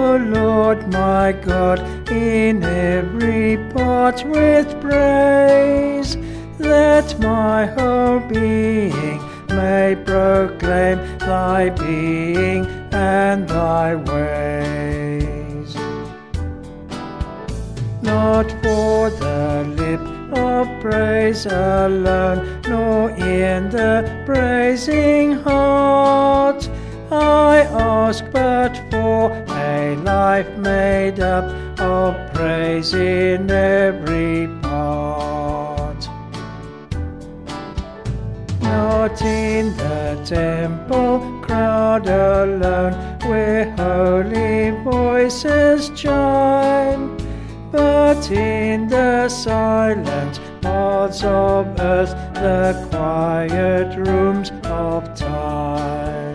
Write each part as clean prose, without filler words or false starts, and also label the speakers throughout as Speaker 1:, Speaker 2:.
Speaker 1: O Lord my God, in every part with praise, that my whole being may proclaim thy being and thy ways. Not for the lip of praise alone, nor in the praising heart, I ask but for a life made up of praise in every part. Not in the temple crowd alone, where holy voices chime, but in the silent paths of earth, the quiet rooms of time.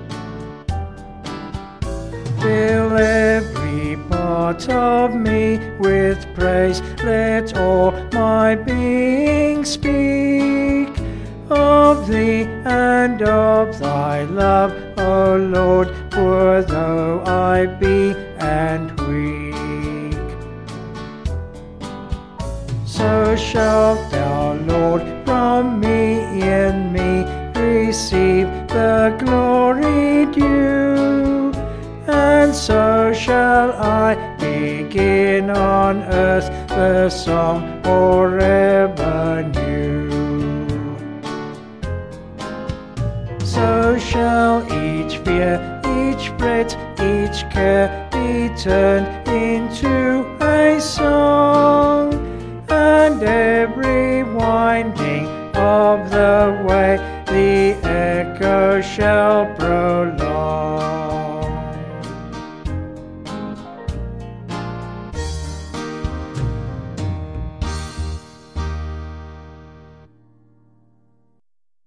Speaker 1: Fill every part of me with praise, let all my being speak of thee and of thy love, O Lord, poor though I be and weak. So shalt thou, Lord, from me in me receive the glory due, and so shall I begin on earth the song forever new. So shall each fear, each fret, each care be turned into a song, and every winding of the way the echo shall prolong.